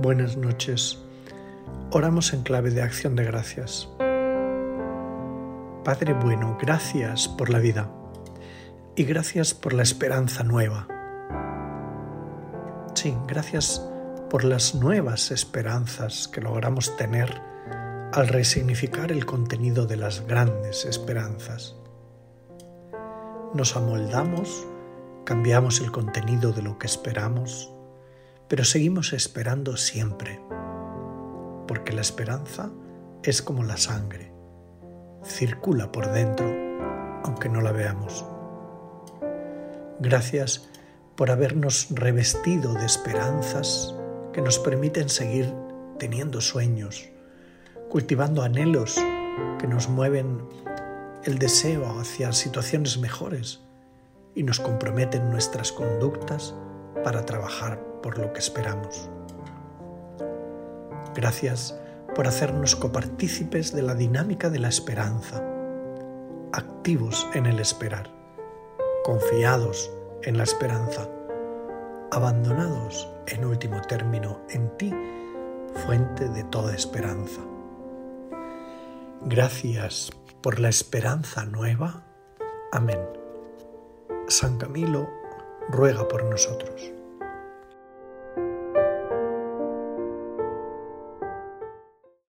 Buenas noches. Oramos en clave de acción de gracias. Padre bueno, gracias por la vida y gracias por la esperanza nueva. Sí, gracias por las nuevas esperanzas que logramos tener al resignificar el contenido de las grandes esperanzas. Nos amoldamos, cambiamos el contenido de lo que esperamos, pero seguimos esperando siempre, porque la esperanza es como la sangre, circula por dentro, aunque no la veamos. Gracias por habernos revestido de esperanzas que nos permiten seguir teniendo sueños, cultivando anhelos que nos mueven el deseo hacia situaciones mejores y nos comprometen nuestras conductas para trabajar por lo que esperamos. Gracias por hacernos copartícipes de la dinámica de la esperanza, activos en el esperar, confiados en la esperanza, abandonados en último término en ti, fuente de toda esperanza. Gracias por la esperanza nueva. Amén. San Camilo ruega por nosotros.